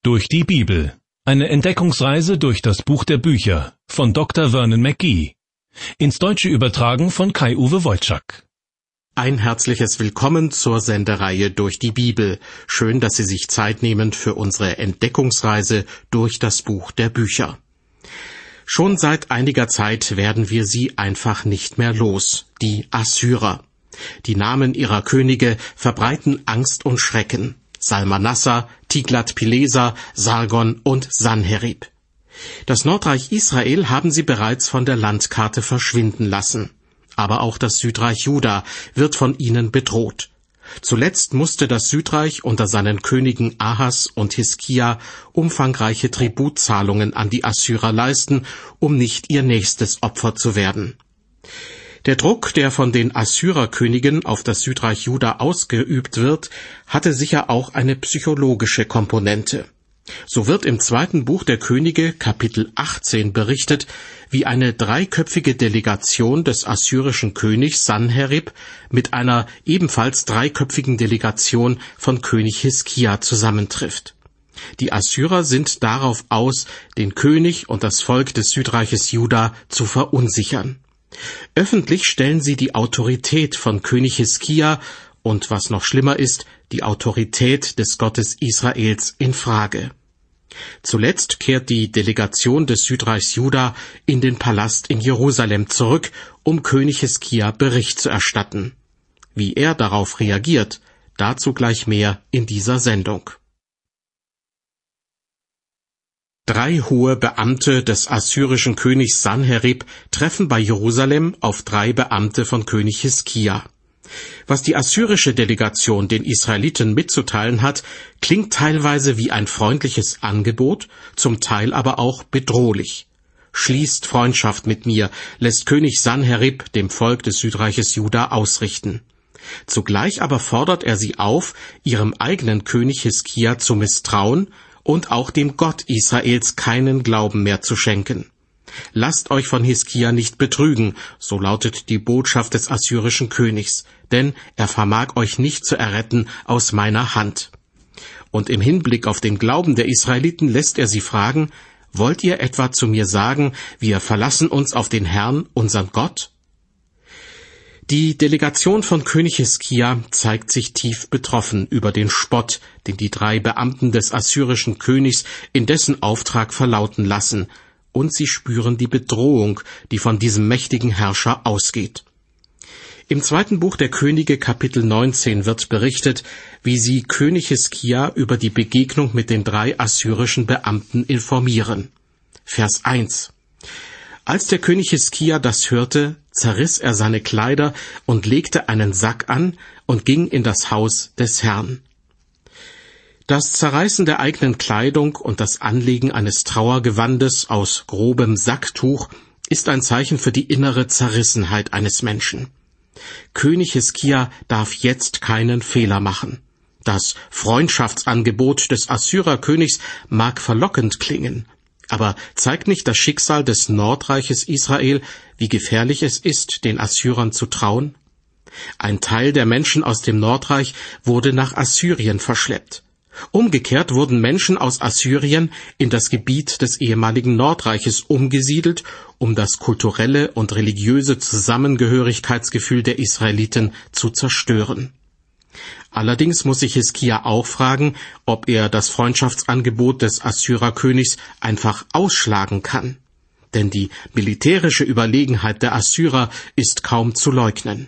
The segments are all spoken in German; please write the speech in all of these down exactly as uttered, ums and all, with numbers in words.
Durch die Bibel. Eine Entdeckungsreise durch das Buch der Bücher von Doktor Vernon McGee. Ins Deutsche übertragen von Kai-Uwe Wojczak. Ein herzliches Willkommen zur Sendereihe Durch die Bibel. Schön, dass Sie sich Zeit nehmen für unsere Entdeckungsreise durch das Buch der Bücher. Schon seit einiger Zeit werden wir sie einfach nicht mehr los, die Assyrer. Die Namen ihrer Könige verbreiten Angst und Schrecken. Salmanassar, Tiglat-Pileser, Sargon und Sanherib. Das Nordreich Israel haben sie bereits von der Landkarte verschwinden lassen. Aber auch das Südreich Juda wird von ihnen bedroht. Zuletzt musste das Südreich unter seinen Königen Ahas und Hiskia umfangreiche Tributzahlungen an die Assyrer leisten, um nicht ihr nächstes Opfer zu werden. Der Druck, der von den Assyrerkönigen auf das Südreich Juda ausgeübt wird, hatte sicher auch eine psychologische Komponente. So wird im zweiten Buch der Könige, Kapitel achtzehn, berichtet, wie eine dreiköpfige Delegation des assyrischen Königs Sanherib mit einer ebenfalls dreiköpfigen Delegation von König Hiskia zusammentrifft. Die Assyrer sind darauf aus, den König und das Volk des Südreiches Juda zu verunsichern. Öffentlich stellen sie die Autorität von König Hiskia und, was noch schlimmer ist, die Autorität des Gottes Israels in Frage. Zuletzt kehrt die Delegation des Südreichs Juda in den Palast in Jerusalem zurück, um König Hiskia Bericht zu erstatten. Wie er darauf reagiert, dazu gleich mehr in dieser Sendung. Drei hohe Beamte des assyrischen Königs Sanherib treffen bei Jerusalem auf drei Beamte von König Hiskia. Was die assyrische Delegation den Israeliten mitzuteilen hat, klingt teilweise wie ein freundliches Angebot, zum Teil aber auch bedrohlich. Schließt Freundschaft mit mir, lässt König Sanherib dem Volk des Südreiches Juda ausrichten. Zugleich aber fordert er sie auf, ihrem eigenen König Hiskia zu misstrauen und auch dem Gott Israels keinen Glauben mehr zu schenken. Lasst euch von Hiskia nicht betrügen, so lautet die Botschaft des assyrischen Königs, denn er vermag euch nicht zu erretten aus meiner Hand. Und im Hinblick auf den Glauben der Israeliten lässt er sie fragen, wollt ihr etwa zu mir sagen, wir verlassen uns auf den Herrn, unseren Gott? Die Delegation von König Hiskia zeigt sich tief betroffen über den Spott, den die drei Beamten des assyrischen Königs in dessen Auftrag verlauten lassen, und sie spüren die Bedrohung, die von diesem mächtigen Herrscher ausgeht. Im zweiten Buch der Könige, Kapitel neunzehn, wird berichtet, wie sie König Hiskia über die Begegnung mit den drei assyrischen Beamten informieren. Vers eins. Als der König Hiskia das hörte, zerriss er seine Kleider und legte einen Sack an und ging in das Haus des Herrn. Das Zerreißen der eigenen Kleidung und das Anlegen eines Trauergewandes aus grobem Sacktuch ist ein Zeichen für die innere Zerrissenheit eines Menschen. König Hiskia darf jetzt keinen Fehler machen. Das Freundschaftsangebot des Assyrerkönigs mag verlockend klingen, aber zeigt nicht das Schicksal des Nordreiches Israel, wie gefährlich es ist, den Assyrern zu trauen? Ein Teil der Menschen aus dem Nordreich wurde nach Assyrien verschleppt. Umgekehrt wurden Menschen aus Assyrien in das Gebiet des ehemaligen Nordreiches umgesiedelt, um das kulturelle und religiöse Zusammengehörigkeitsgefühl der Israeliten zu zerstören. Allerdings muss sich Hiskia auch fragen, ob er das Freundschaftsangebot des Assyrerkönigs einfach ausschlagen kann. Denn die militärische Überlegenheit der Assyrer ist kaum zu leugnen.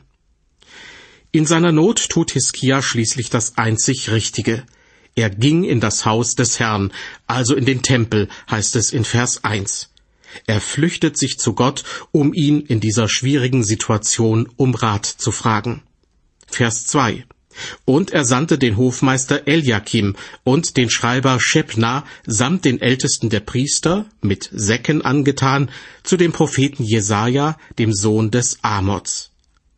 In seiner Not tut Hiskia schließlich das einzig Richtige. Er ging in das Haus des Herrn, also in den Tempel, heißt es in Vers eins. Er flüchtet sich zu Gott, um ihn in dieser schwierigen Situation um Rat zu fragen. Vers zwei. Und er sandte den Hofmeister Eliakim und den Schreiber Schebna samt den Ältesten der Priester, mit Säcken angetan, zu dem Propheten Jesaja, dem Sohn des Amoz.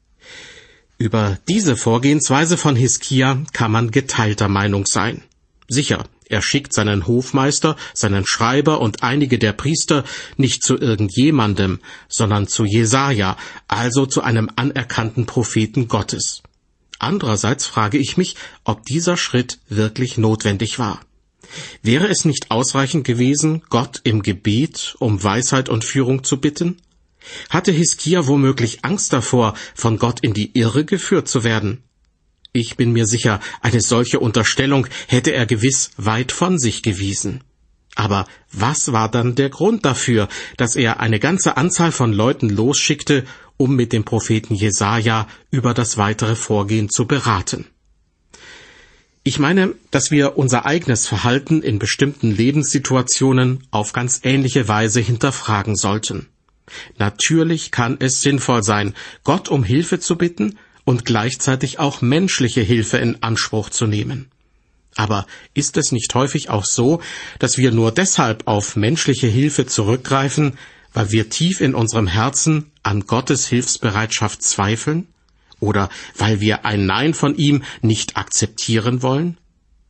Über diese Vorgehensweise von Hiskia kann man geteilter Meinung sein. Sicher, er schickt seinen Hofmeister, seinen Schreiber und einige der Priester nicht zu irgendjemandem, sondern zu Jesaja, also zu einem anerkannten Propheten Gottes. Andererseits frage ich mich, ob dieser Schritt wirklich notwendig war. Wäre es nicht ausreichend gewesen, Gott im Gebet um Weisheit und Führung zu bitten? Hatte Hiskia womöglich Angst davor, von Gott in die Irre geführt zu werden? Ich bin mir sicher, eine solche Unterstellung hätte er gewiss weit von sich gewiesen. Aber was war dann der Grund dafür, dass er eine ganze Anzahl von Leuten losschickte, um mit dem Propheten Jesaja über das weitere Vorgehen zu beraten? Ich meine, dass wir unser eigenes Verhalten in bestimmten Lebenssituationen auf ganz ähnliche Weise hinterfragen sollten. Natürlich kann es sinnvoll sein, Gott um Hilfe zu bitten und gleichzeitig auch menschliche Hilfe in Anspruch zu nehmen. Aber ist es nicht häufig auch so, dass wir nur deshalb auf menschliche Hilfe zurückgreifen, weil wir tief in unserem Herzen an Gottes Hilfsbereitschaft zweifeln? Oder weil wir ein Nein von ihm nicht akzeptieren wollen?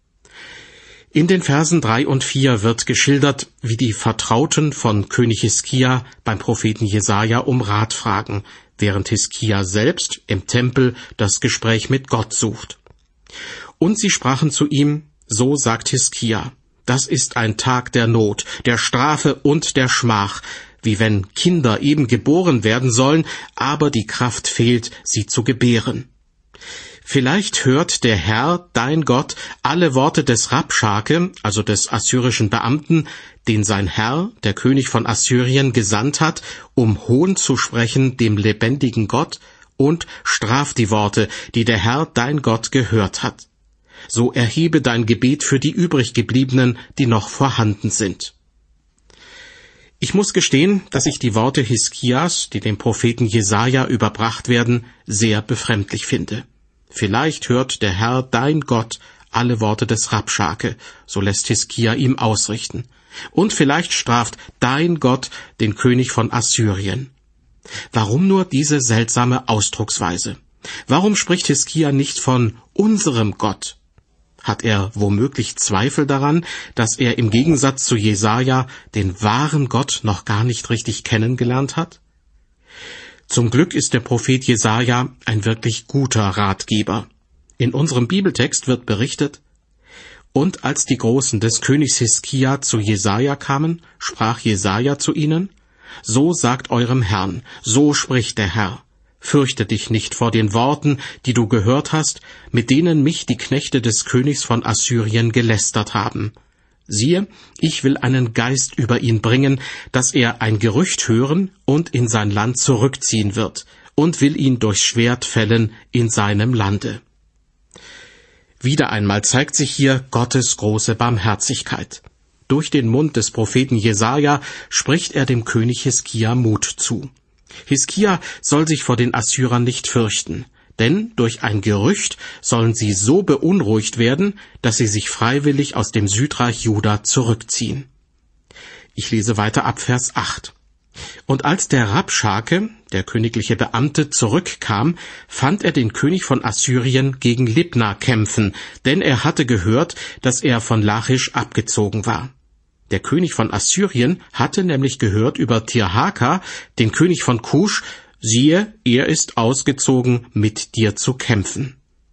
In den Versen drei und vier wird geschildert, wie die Vertrauten von König Hiskia beim Propheten Jesaja um Rat fragen, während Hiskia selbst im Tempel das Gespräch mit Gott sucht. Und sie sprachen zu ihm, so sagt Hiskia, das ist ein Tag der Not, der Strafe und der Schmach, wie wenn Kinder eben geboren werden sollen, aber die Kraft fehlt, sie zu gebären. Vielleicht hört der Herr, dein Gott, alle Worte des Rabschake, also des assyrischen Beamten, den sein Herr, der König von Assyrien, gesandt hat, um Hohn zu sprechen dem lebendigen Gott, und straft die Worte, die der Herr, dein Gott, gehört hat. So erhebe dein Gebet für die übriggebliebenen, die noch vorhanden sind. Ich muss gestehen, dass ich die Worte Hiskias, die dem Propheten Jesaja überbracht werden, sehr befremdlich finde. Vielleicht hört der Herr, dein Gott, alle Worte des Rabschake, so lässt Hiskia ihm ausrichten. Und vielleicht straft dein Gott den König von Assyrien. Warum nur diese seltsame Ausdrucksweise? Warum spricht Hiskia nicht von unserem Gott? Hat er womöglich Zweifel daran, dass er im Gegensatz zu Jesaja den wahren Gott noch gar nicht richtig kennengelernt hat? Zum Glück ist der Prophet Jesaja ein wirklich guter Ratgeber. In unserem Bibeltext wird berichtet, und als die Großen des Königs Hiskia zu Jesaja kamen, sprach Jesaja zu ihnen, so sagt eurem Herrn, so spricht der Herr, fürchte dich nicht vor den Worten, die du gehört hast, mit denen mich die Knechte des Königs von Assyrien gelästert haben. Siehe, ich will einen Geist über ihn bringen, dass er ein Gerücht hören und in sein Land zurückziehen wird, und will ihn durch Schwert fällen in seinem Lande. Wieder einmal zeigt sich hier Gottes große Barmherzigkeit. Durch den Mund des Propheten Jesaja spricht er dem König Hiskia Mut zu. Hiskia soll sich vor den Assyrern nicht fürchten, denn durch ein Gerücht sollen sie so beunruhigt werden, dass sie sich freiwillig aus dem Südreich Juda zurückziehen. Ich lese weiter ab Vers acht. Und als der Rabschake, der königliche Beamte, zurückkam, fand er den König von Assyrien gegen Libna kämpfen, denn er hatte gehört, dass er von Lachisch abgezogen war. Der König von Assyrien hatte nämlich gehört über Tirhaka, den König von Kusch, siehe, er ist ausgezogen, mit dir zu kämpfen.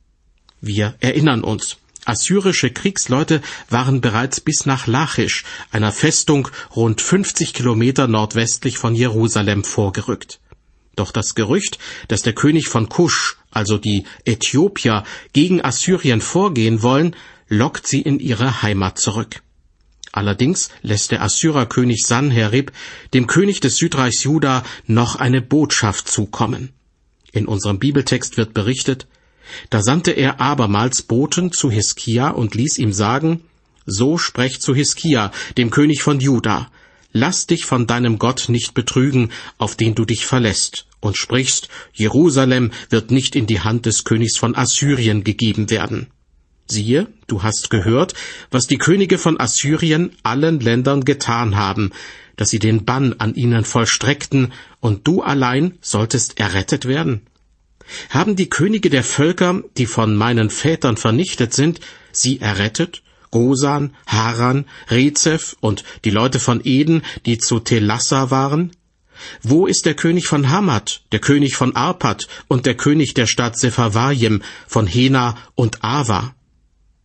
Wir erinnern uns, assyrische Kriegsleute waren bereits bis nach Lachisch, einer Festung rund fünfzig Kilometer nordwestlich von Jerusalem, vorgerückt. Doch das Gerücht, dass der König von Kusch, also die Äthiopier, gegen Assyrien vorgehen wollen, lockt sie in ihre Heimat zurück. Allerdings lässt der Assyrerkönig Sanherib dem König des Südreichs Juda noch eine Botschaft zukommen. In unserem Bibeltext wird berichtet, da sandte er abermals Boten zu Hiskia und ließ ihm sagen, so sprecht zu Hiskia, dem König von Juda, lass dich von deinem Gott nicht betrügen, auf den du dich verlässt, und sprichst, Jerusalem wird nicht in die Hand des Königs von Assyrien gegeben werden. Siehe, du hast gehört, was die Könige von Assyrien allen Ländern getan haben, dass sie den Bann an ihnen vollstreckten, und du allein solltest errettet werden. Haben die Könige der Völker, die von meinen Vätern vernichtet sind, sie errettet? Gosan, Haran, Rezeph und die Leute von Eden, die zu Telassa waren? Wo ist der König von Hamat, der König von Arpad und der König der Stadt Sepharvaim, von Hena und Ava?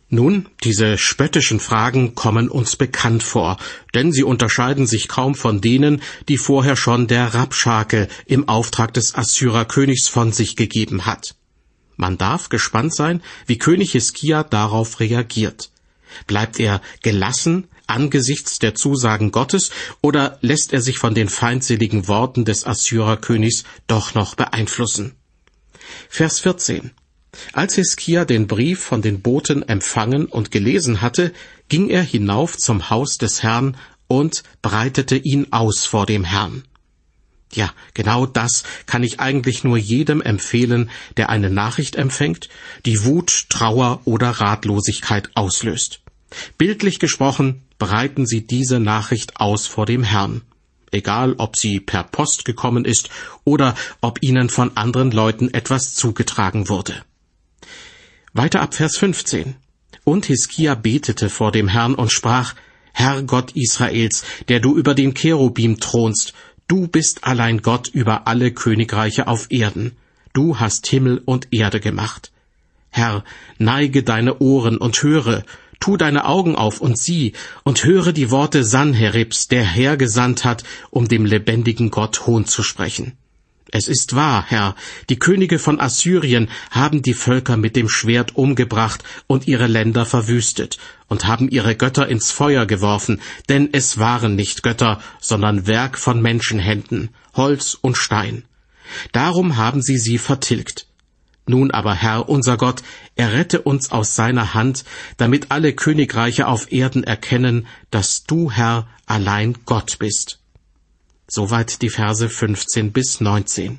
Nun, diese spöttischen Fragen kommen uns bekannt vor, denn sie unterscheiden sich kaum von denen, die vorher schon der Rabschake im Auftrag des Assyrerkönigs von sich gegeben hat. Man darf gespannt sein, wie König Hiskia darauf reagiert. Bleibt er gelassen angesichts der Zusagen Gottes oder lässt er sich von den feindseligen Worten des Assyrerkönigs doch noch beeinflussen? Vers vierzehn. Als Hiskia den Brief von den Boten empfangen und gelesen hatte, ging er hinauf zum Haus des Herrn und breitete ihn aus vor dem Herrn. Ja, genau das kann ich eigentlich nur jedem empfehlen, der eine Nachricht empfängt, die Wut, Trauer oder Ratlosigkeit auslöst. Bildlich gesprochen, breiten Sie diese Nachricht aus vor dem Herrn. Egal, ob sie per Post gekommen ist oder ob Ihnen von anderen Leuten etwas zugetragen wurde. Weiter ab Vers fünfzehn. Und Hiskia betete vor dem Herrn und sprach: Herr Gott Israels, der du über den Cherubim thronst, du bist allein Gott über alle Königreiche auf Erden. Du hast Himmel und Erde gemacht. Herr, neige deine Ohren und höre, tu deine Augen auf und sieh, und höre die Worte Sanheribs, der hergesandt hat, um dem lebendigen Gott Hohn zu sprechen. Es ist wahr, Herr, die Könige von Assyrien haben die Völker mit dem Schwert umgebracht und ihre Länder verwüstet und haben ihre Götter ins Feuer geworfen, denn es waren nicht Götter, sondern Werk von Menschenhänden, Holz und Stein. Darum haben sie sie vertilgt. Nun aber, Herr, unser Gott, errette uns aus seiner Hand, damit alle Königreiche auf Erden erkennen, dass du, Herr, allein Gott bist. Soweit die Verse fünfzehn bis neunzehn.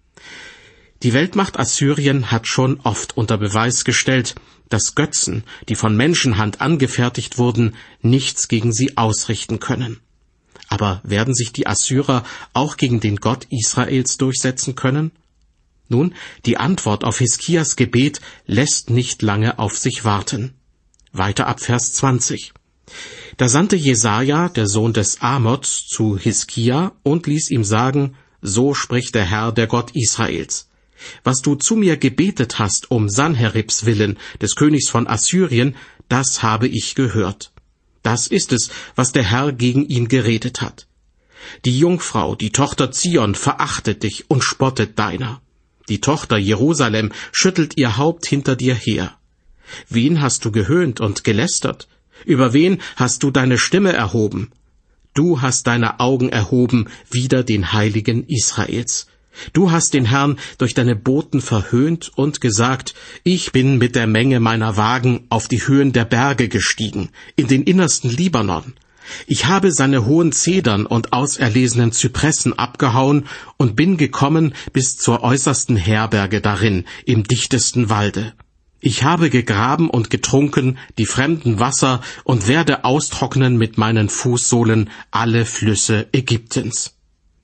Die Weltmacht Assyrien hat schon oft unter Beweis gestellt, dass Götzen, die von Menschenhand angefertigt wurden, nichts gegen sie ausrichten können. Aber werden sich die Assyrer auch gegen den Gott Israels durchsetzen können? Nun, die Antwort auf Hiskias Gebet lässt nicht lange auf sich warten. Weiter ab Vers zwanzig. Da sandte Jesaja, der Sohn des Amoz, zu Hiskia und ließ ihm sagen: So spricht der Herr, der Gott Israels. Was du zu mir gebetet hast um Sanheribs willen, des Königs von Assyrien, das habe ich gehört. Das ist es, was der Herr gegen ihn geredet hat. Die Jungfrau, die Tochter Zion, verachtet dich und spottet deiner. Die Tochter Jerusalem schüttelt ihr Haupt hinter dir her. Wen hast du gehöhnt und gelästert? Über wen hast du deine Stimme erhoben? Du hast deine Augen erhoben wider den Heiligen Israels. Du hast den Herrn durch deine Boten verhöhnt und gesagt: Ich bin mit der Menge meiner Wagen auf die Höhen der Berge gestiegen, in den innersten Libanon. Ich habe seine hohen Zedern und auserlesenen Zypressen abgehauen und bin gekommen bis zur äußersten Herberge darin, im dichtesten Walde. Ich habe gegraben und getrunken die fremden Wasser und werde austrocknen mit meinen Fußsohlen alle Flüsse Ägyptens.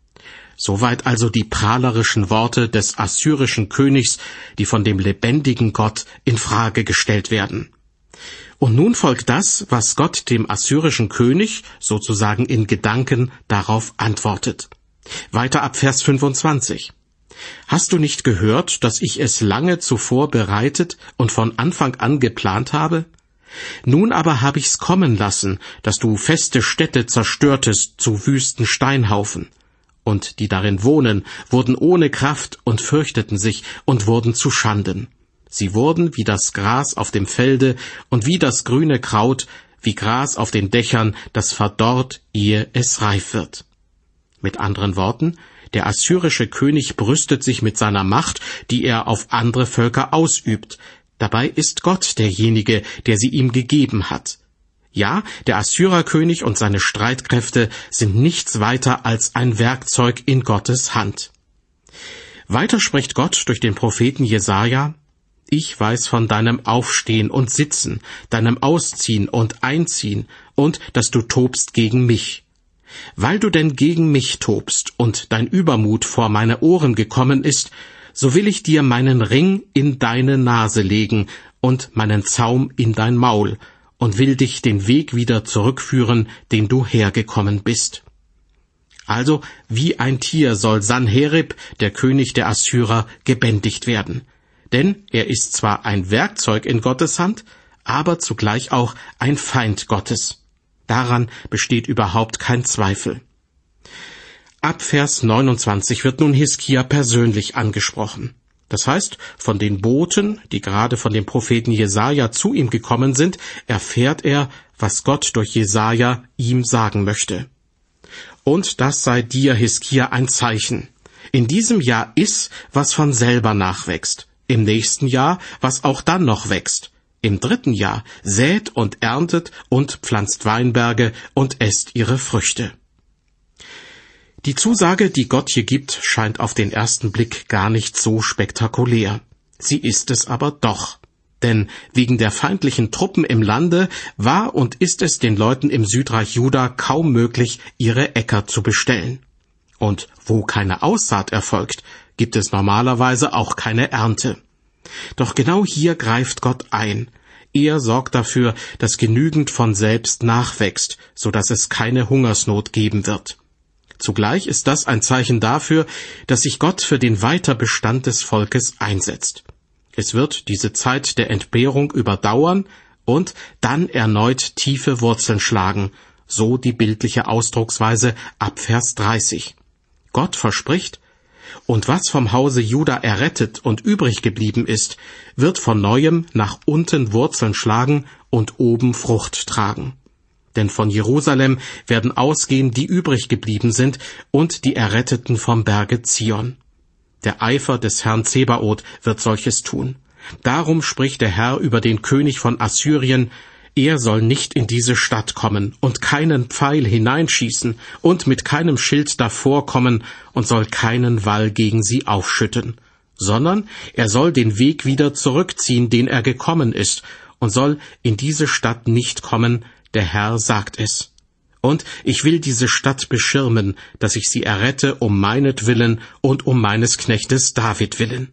Soweit also die prahlerischen Worte des assyrischen Königs, die von dem lebendigen Gott in Frage gestellt werden. Und nun folgt das, was Gott dem assyrischen König sozusagen in Gedanken darauf antwortet. Weiter ab Vers fünfundzwanzig. Hast du nicht gehört, dass ich es lange zuvor bereitet und von Anfang an geplant habe? Nun aber habe ich's kommen lassen, dass du feste Städte zerstörtest zu wüsten Steinhaufen. Und die darin wohnen, wurden ohne Kraft und fürchteten sich und wurden zu Schanden. Sie wurden wie das Gras auf dem Felde und wie das grüne Kraut, wie Gras auf den Dächern, das verdorrt, ehe es reif wird. Mit anderen Worten, der assyrische König brüstet sich mit seiner Macht, die er auf andere Völker ausübt. Dabei ist Gott derjenige, der sie ihm gegeben hat. Ja, der Assyrerkönig und seine Streitkräfte sind nichts weiter als ein Werkzeug in Gottes Hand. Weiter spricht Gott durch den Propheten Jesaja: Ich weiß von deinem Aufstehen und Sitzen, deinem Ausziehen und Einziehen und dass du tobst gegen mich. Weil du denn gegen mich tobst und dein Übermut vor meine Ohren gekommen ist, so will ich dir meinen Ring in deine Nase legen und meinen Zaum in dein Maul und will dich den Weg wieder zurückführen, den du hergekommen bist. Also, wie ein Tier soll Sanherib, der König der Assyrer, gebändigt werden. Denn er ist zwar ein Werkzeug in Gottes Hand, aber zugleich auch ein Feind Gottes. Daran besteht überhaupt kein Zweifel. Ab Vers neunundzwanzig wird nun Hiskia persönlich angesprochen. Das heißt, von den Boten, die gerade von dem Propheten Jesaja zu ihm gekommen sind, erfährt er, was Gott durch Jesaja ihm sagen möchte. Und das sei dir, Hiskia, ein Zeichen. In diesem Jahr iss, was von selber nachwächst. Im nächsten Jahr, was auch dann noch wächst. Im dritten Jahr sät und erntet und pflanzt Weinberge und esst ihre Früchte. Die Zusage, die Gott hier gibt, scheint auf den ersten Blick gar nicht so spektakulär. Sie ist es aber doch. Denn wegen der feindlichen Truppen im Lande war und ist es den Leuten im Südreich Juda kaum möglich, ihre Äcker zu bestellen. Und wo keine Aussaat erfolgt, gibt es normalerweise auch keine Ernte. Doch genau hier greift Gott ein. Er sorgt dafür, dass genügend von selbst nachwächst, so dass es keine Hungersnot geben wird. Zugleich ist das ein Zeichen dafür, dass sich Gott für den Weiterbestand des Volkes einsetzt. Es wird diese Zeit der Entbehrung überdauern und dann erneut tiefe Wurzeln schlagen, so die bildliche Ausdrucksweise ab Vers dreißig. Gott verspricht, und was vom Hause Juda errettet und übrig geblieben ist, wird von neuem nach unten Wurzeln schlagen und oben Frucht tragen. Denn von Jerusalem werden ausgehen, die übrig geblieben sind, und die Erretteten vom Berge Zion. Der Eifer des Herrn Zebaoth wird solches tun. Darum spricht der Herr über den König von Assyrien, er soll nicht in diese Stadt kommen und keinen Pfeil hineinschießen und mit keinem Schild davor kommen und soll keinen Wall gegen sie aufschütten, sondern er soll den Weg wieder zurückziehen, den er gekommen ist, und soll in diese Stadt nicht kommen, der Herr sagt es. Und ich will diese Stadt beschirmen, dass ich sie errette um meinetwillen und um meines Knechtes David willen.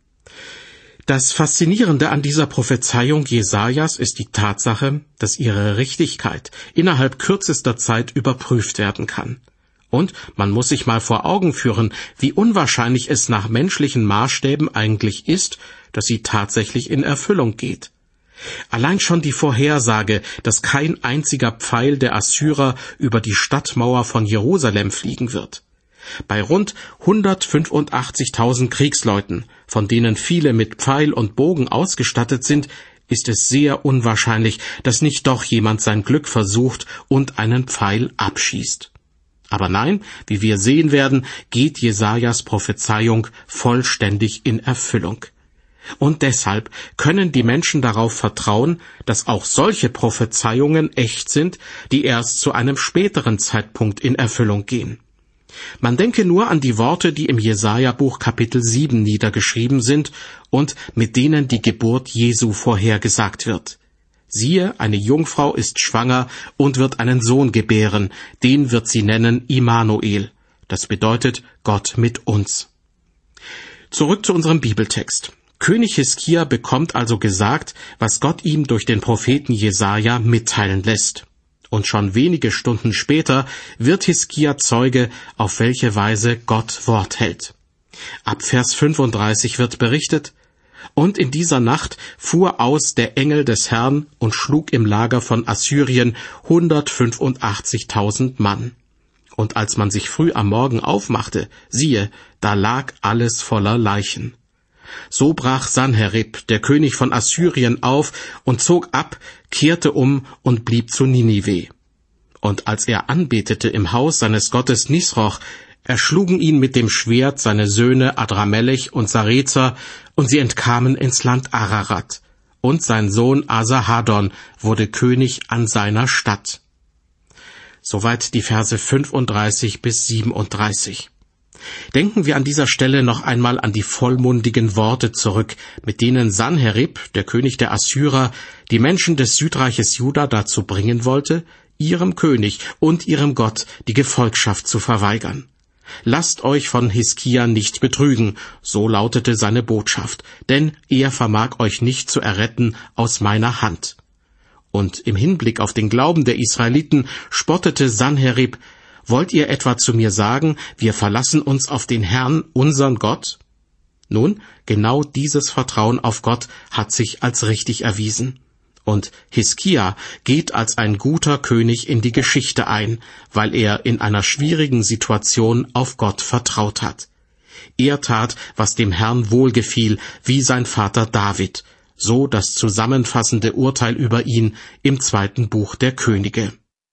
Das Faszinierende an dieser Prophezeiung Jesajas ist die Tatsache, dass ihre Richtigkeit innerhalb kürzester Zeit überprüft werden kann. Und man muss sich mal vor Augen führen, wie unwahrscheinlich es nach menschlichen Maßstäben eigentlich ist, dass sie tatsächlich in Erfüllung geht. Allein schon die Vorhersage, dass kein einziger Pfeil der Assyrer über die Stadtmauer von Jerusalem fliegen wird. Bei rund hundertfünfundachtzigtausend Kriegsleuten, von denen viele mit Pfeil und Bogen ausgestattet sind, ist es sehr unwahrscheinlich, dass nicht doch jemand sein Glück versucht und einen Pfeil abschießt. Aber nein, wie wir sehen werden, geht Jesajas Prophezeiung vollständig in Erfüllung. Und deshalb können die Menschen darauf vertrauen, dass auch solche Prophezeiungen echt sind, die erst zu einem späteren Zeitpunkt in Erfüllung gehen. Man denke nur an die Worte, die im Jesaja-Buch Kapitel sieben niedergeschrieben sind und mit denen die Geburt Jesu vorhergesagt wird. Siehe, eine Jungfrau ist schwanger und wird einen Sohn gebären, den wird sie nennen Immanuel. Das bedeutet Gott mit uns. Zurück zu unserem Bibeltext. König Hiskia bekommt also gesagt, was Gott ihm durch den Propheten Jesaja mitteilen lässt. Und schon wenige Stunden später wird Hiskia Zeuge, auf welche Weise Gott Wort hält. Ab Vers fünfunddreißig wird berichtet, und in dieser Nacht fuhr aus der Engel des Herrn und schlug im Lager von Assyrien hundertfünfundachtzigtausend Mann. Und als man sich früh am Morgen aufmachte, siehe, da lag alles voller Leichen. So brach Sanherib, der König von Assyrien, auf und zog ab, kehrte um und blieb zu Ninive. Und als er anbetete im Haus seines Gottes Nisroch, erschlugen ihn mit dem Schwert seine Söhne Adramelech und Sarezer, und sie entkamen ins Land Ararat. Und sein Sohn Asahadon wurde König an seiner Stadt. Soweit die Verse fünfunddreißig bis siebenunddreißig. Denken wir an dieser Stelle noch einmal an die vollmundigen Worte zurück, mit denen Sanherib, der König der Assyrer, die Menschen des Südreiches Juda dazu bringen wollte, ihrem König und ihrem Gott die Gefolgschaft zu verweigern. Lasst euch von Hiskia nicht betrügen, so lautete seine Botschaft, denn er vermag euch nicht zu erretten aus meiner Hand. Und im Hinblick auf den Glauben der Israeliten spottete Sanherib: Wollt ihr etwa zu mir sagen, wir verlassen uns auf den Herrn, unseren Gott? Nun, genau dieses Vertrauen auf Gott hat sich als richtig erwiesen. Und Hiskia geht als ein guter König in die Geschichte ein, weil er in einer schwierigen Situation auf Gott vertraut hat. Er tat, was dem Herrn wohlgefiel, wie sein Vater David, so das zusammenfassende Urteil über ihn im zweiten Buch der Könige.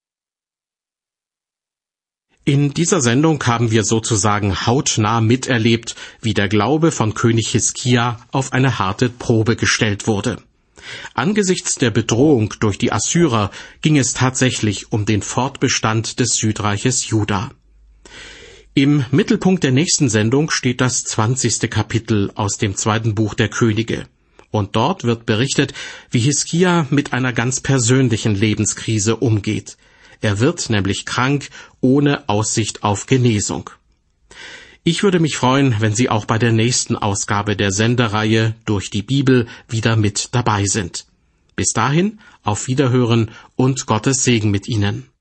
In dieser Sendung haben wir sozusagen hautnah miterlebt, wie der Glaube von König Hiskia auf eine harte Probe gestellt wurde. Angesichts der Bedrohung durch die Assyrer ging es tatsächlich um den Fortbestand des Südreiches Juda. Im Mittelpunkt der nächsten Sendung steht das zwanzigste Kapitel aus dem zweiten Buch der Könige. Und dort wird berichtet, wie Hiskia mit einer ganz persönlichen Lebenskrise umgeht. Er wird nämlich krank, ohne Aussicht auf Genesung. Ich würde mich freuen, wenn Sie auch bei der nächsten Ausgabe der Sendereihe Durch die Bibel wieder mit dabei sind. Bis dahin, auf Wiederhören und Gottes Segen mit Ihnen.